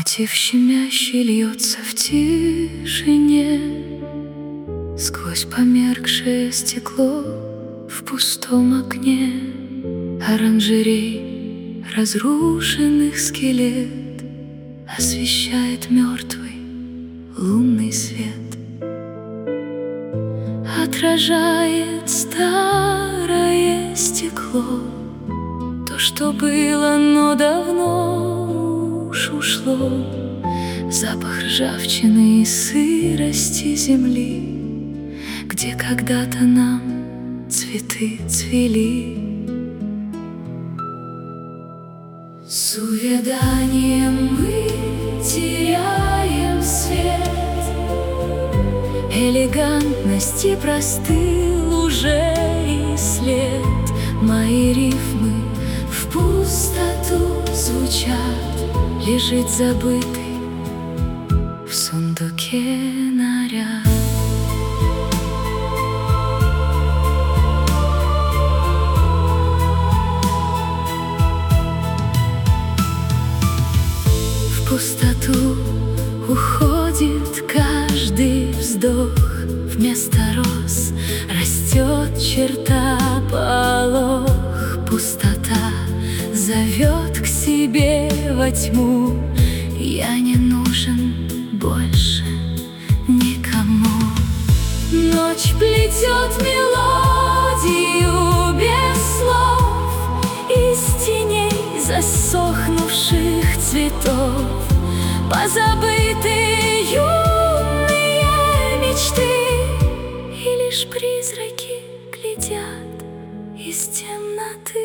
Мотив щемящий льется в тишине сквозь померкшее стекло в пустом окне оранжерей разрушенных скелет освещает мертвый лунный свет. Отражает старое стекло то, что было, но давно уж ушло. Запах ржавчины и сырости земли, где когда-то нам цветы цвели. С увяданием мы теряем свет, элегантности простыл уже и след. Мои рифмы в пустоту звучат, лежит забытый в сундуке наряд. В пустоту уходит каждый вздох, вместо роз растет черта полох. Пустота зовет к себе во тьму, я не нужен больше никому. Ночь плетет мелодию без слов из теней засохнувших цветов. Позабытые юные мечты, и лишь призраки глядят из темноты.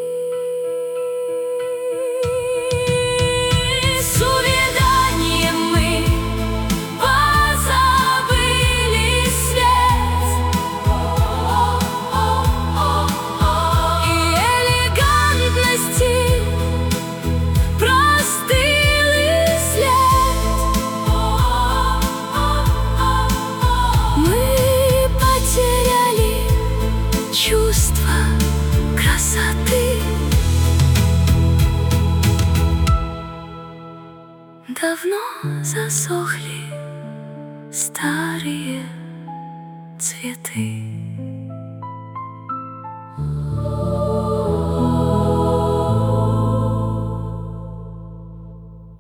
С увяданием мы позабыли свет и элегантности простыл и след. Мы потеряли чувство красоты. Давно засохли старые цветы.